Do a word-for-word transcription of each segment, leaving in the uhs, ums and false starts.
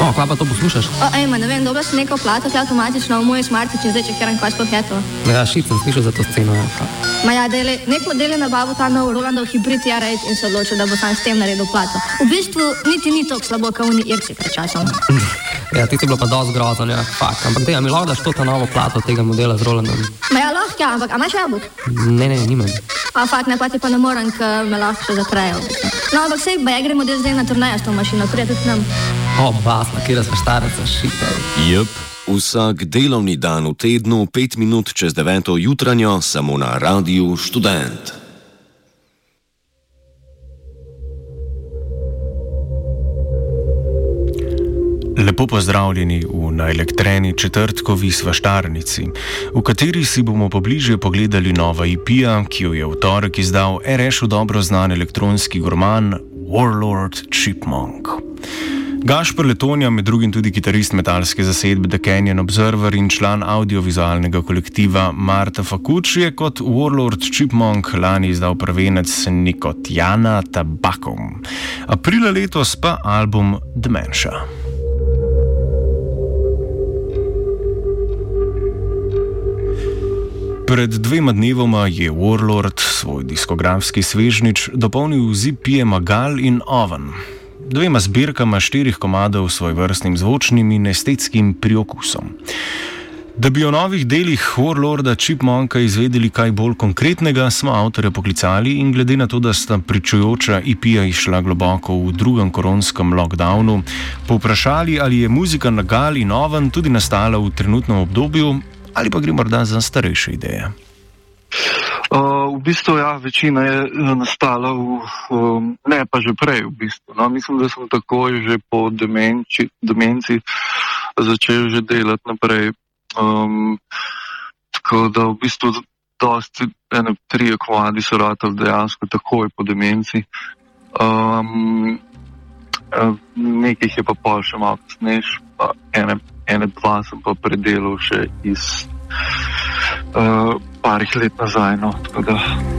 O, kva pa to poslušaš? O, ejma, ne vem, dobro si nekaj plato, ki avtomatično v moj smartič in zdaj čekiram, kaj sploh je to. Ja, šit sem slišal za to sceno. Ma ja, dele, nek model je nabavil ta nov Rolandov hibrid R osem in se odločil, da bo sam s tem naredil plato. V bistvu niti ni toliko slabo, kot oni irci pred časom. Ja, ti si bilo pa dosti grozno, ja, fakt. Ampak dej, a mi lahko daš to ta novo plato tega modela z Rolandom? Ma ja, lahko, ja, ampak a imaš jabolk? Ne, ne, nimam. A fakt, ne, pa ti pa ne morem, ker me lahko še zatrejo. No, ampak sej, ba ja gremo del zdaj na turnejo s to mašino, prija tudi nam. O, basla, kjera sva štareca, šite. Jep, vsak delovni dan v tednu, pet minut čez deveto jutranjo, samo na Radiu Študent. Lepo pozdravljeni v naelektreni četrtkovi svaštarnici, v kateri si bomo pobližje pogledali nova I P-ja, ki jo je v torek izdal er eš-u dobro znan elektronski gurman Warlord Chipmunk. Gašper Letonja, med drugim tudi kitarist metalske zasedbe The Canyon Observer in član audiovizualnega kolektiva Marta Fakuč, je kot Warlord Chipmunk lani izdal prvenec Nikotjana Tabakom. Aprila letos pa album Dementia. Pred dvema dnevoma je Warlord svoj diskografski svežnič dopolnil z I P-jema Gal in Oven, dvema zbirkama štirih komadov s svojvrstnim zvočnim in estetskim priokusom. Da bi o novih delih Warlorda Chipmunka izvedeli kaj bolj konkretnega, smo avtorja poklicali in glede na to, da sta pričujoča I P-ja išla globoko v drugem koronskem lockdownu, povprašali, ali je muzika na Gal in Oven tudi nastala v trenutnem obdobju, ali pa gre morda za starejše ideje? Uh, v bistvu, ja, večina je nastala v, um, ne pa že prej, v bistvu. No, mislim, da sem takoj že po demenci, demenci začel že delati naprej. Um, tako da v bistvu dosti, ene trije komadi so ratali dejansko takoj po demenci. Um, nekaj je pa pol še malo kasnejš, pa ene ene dva sem pa predelal še iz uh, parih let nazaj, no, tako da.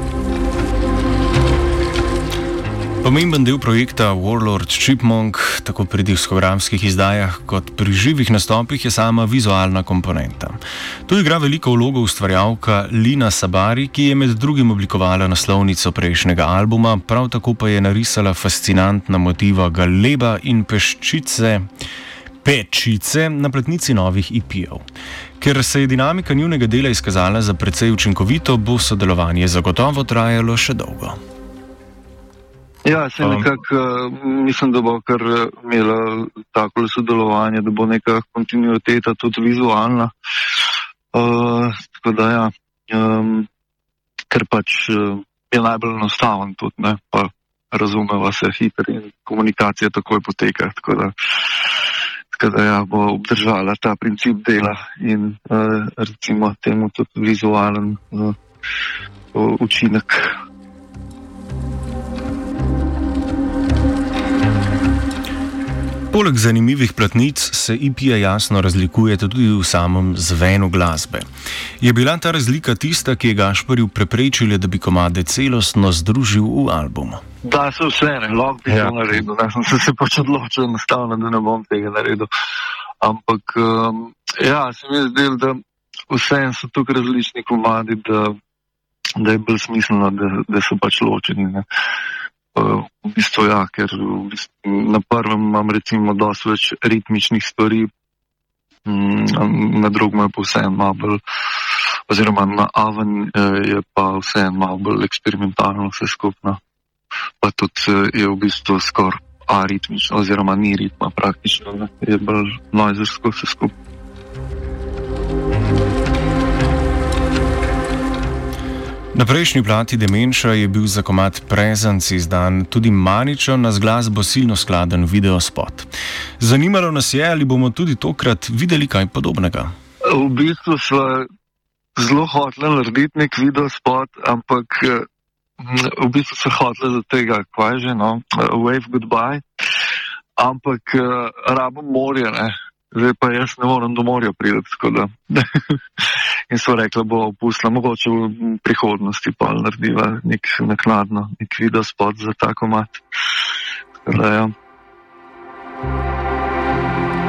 Pomemben del projekta Warlord Chipmunk, tako pri diskografskih izdajah kot pri živih nastopih, je sama vizualna komponenta. Tu igra veliko vlogo ustvarjalka Lina Sabari, ki je med drugim oblikovala naslovnico prejšnjega albuma, prav tako pa je narisala fascinantna motiva galeba in peščice pečice na platnici novih I P-jev. Ker se je dinamika njunega dela izkazala za precej učinkovito, bo sodelovanje zagotovo trajalo še dolgo. Ja, se nekako mislim, da bo kar imela takole sodelovanje, da bo neka kontinuiteta tudi vizualna. Uh, tako da ja, um, ker pač uh, je najbolj enostaven tudi, ne, pa razumeva se hitro in komunikacija takoj poteka, tako da Tako da ja, bo obdržala ta princip dela in uh, recimo temu tudi vizualen uh, učinek. Poleg zanimivih platnic se I P-ja jasno razlikuje tudi v samem zvenu glasbe. Je bila ta razlika tista, ki je Gašperju preprečila, da bi komade celostno združil v album? Da, se vse ne, lahko bi ja. to naredil. Da sem se, se pač odločil enostavno, da ne bom tega naredil. Ampak, um, ja, se mi je zdel, da vse so tukaj različni komadi, da, da je bolj smiselno, da, da so pač ločeni. Ne. Uh, v bistvu, ja, ker v bistvu, na prvem imam recimo dosti več ritmičnih stvari, um, na drugem je pa vse malo bolj, oziroma na Oven je pa vse malo bolj eksperimentalno vse skupno. Pa tudi je v bistvu skoraj aritmično, oziroma ni ritma praktično, ne? Je bolj noizersko vse skupaj. Na prejšnji plati Dementia je bil za komad Presence izdan tudi maničen, na z glasbo silno skladen videospot. Zanimalo nas je, ali bomo tudi tokrat videli kaj podobnega. V bistvu smo zelo hoteli narediti nek videospot, ampak v bistvu so hoteli za tega, kaj že, no, Wave Goodbye, ampak uh, rabim morje, ne, zdaj pa jaz ne moram do morja priti, tako da. In so rekli, bo opustila, mogoče v prihodnosti pa naredila nek naknadno, nek videospot za ta komad. Tako da, ja.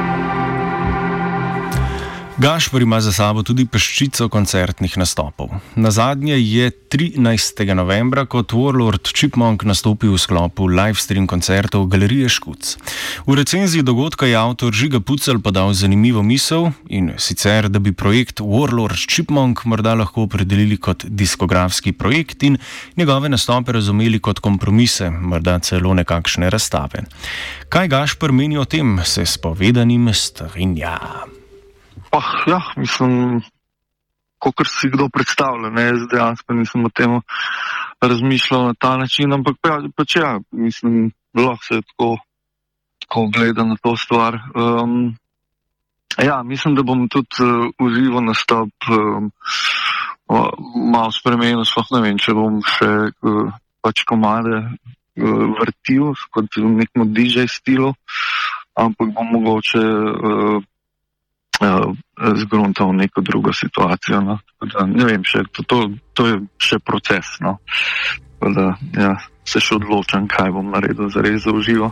Gašper ima za sabo tudi peščico koncertnih nastopov. Nazadnje je trinajstega novembra kot Warlord Chipmunk nastopil v sklopu livestream koncertov Galerije Škuc. V recenziji dogodka je avtor Žiga Pucelj podal zanimivo misel in sicer, da bi projekt Warlord Chipmunk morda lahko opredelili kot diskografski projekt in njegove nastope razumeli kot kompromise, morda celo nekakšne razstave. Kaj Gašper meni o tem, se s povedanim strinja. Pa, ja, mislim, kakor si kdo predstavlja, ne, jaz dejansko nisem o tem razmišljal na ta način, ampak pa, pač ja, mislim, lahko se tako, tako gleda na to stvar. Um, ja, mislim, da bom tudi uh, uživo nastop um, uh, malo spremenil, sploh ne vem, če bom še uh, pač komade uh, vrtil, kot v nekem D J stilu, ampak bom mogoče uh, Uh, zgruntal neko drugo situacijo. No. Da, ne vem, še, to, to, to je še proces. No. Da, ja, se še odločam, kaj bom naredil za res za uživo.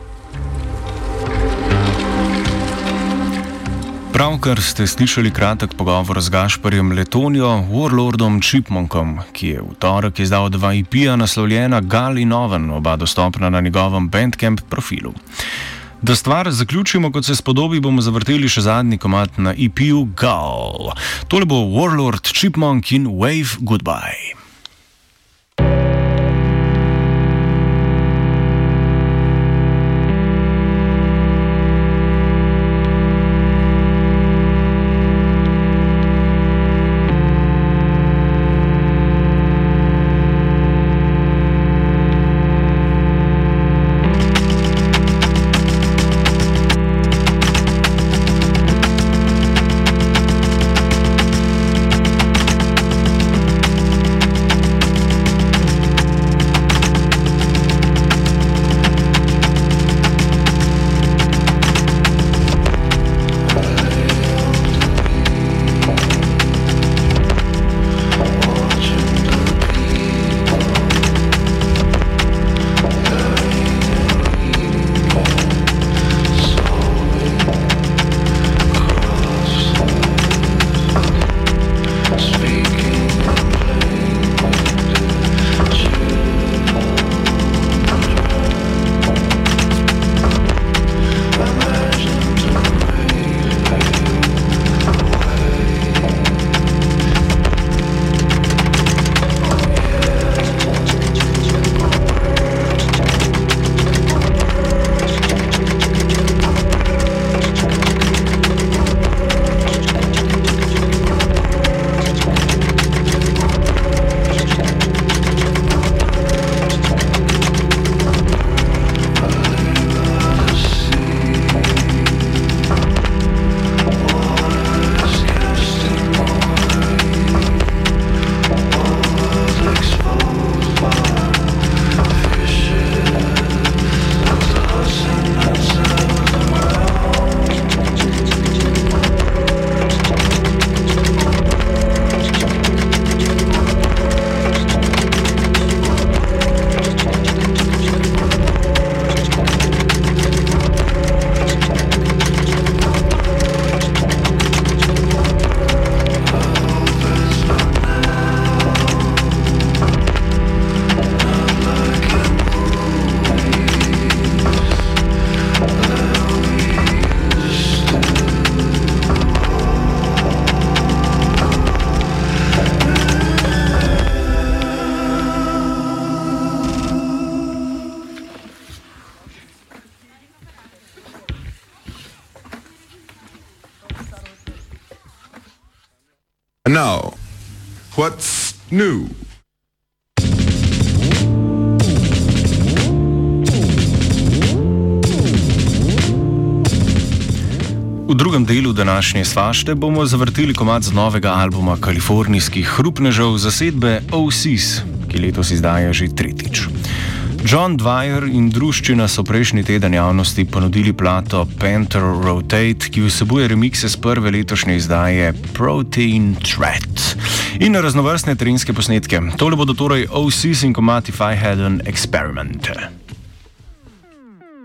Pravkar ste slišali kratek pogovor z Gašperjem Letonijo, Warlordom Chipmunkom, ki je v torek izdal dva E P-ja naslovljena Gal in Oven, oba dostopna na njegovem Bandcamp profilu. Da stvar zaključimo, kot se spodobi, bomo zavrteli še zadnji komad na E P-ju Gal. Tole bo Warlord Chipmunk in Wave Goodbye. Now, what's new? V drugem delu današnje svašte bomo zavrteli komad z novega albuma kalifornijskih hrupnežev zasedbe O C S, ki letos izdaja že tretjič. John Dwyer in druščina so prejšnji teden javnosti ponudili plato Panther Rotate, ki vsebuje remikse z prve letošnje izdaje Protein Threat in raznovrstne terenske posnetke. Tole bodo torej O C S in komad If I Had an Experiment.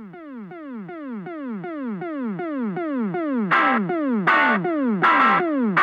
Mm-hmm.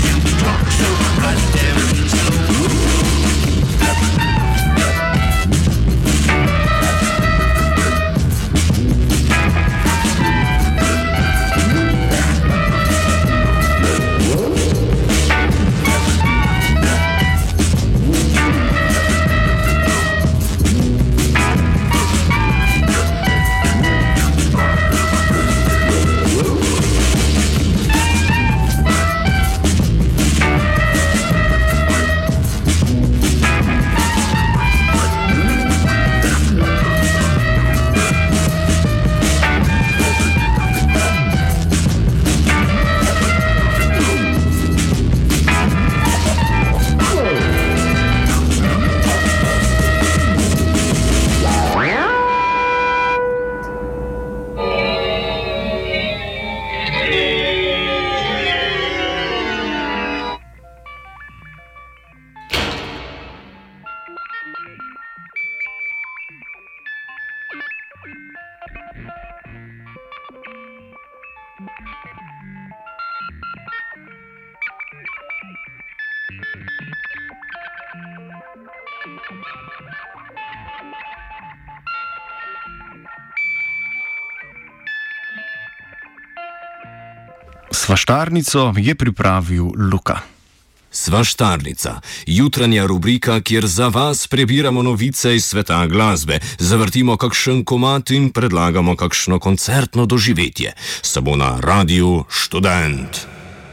Svaštarnico je pripravil Luka. Svaštarnica, jutranja rubrika, kjer za vas prebiramo novice iz sveta glasbe, zavrtimo kakšen komad in predlagamo kakšno koncertno doživetje. Samo na Radiu Študent.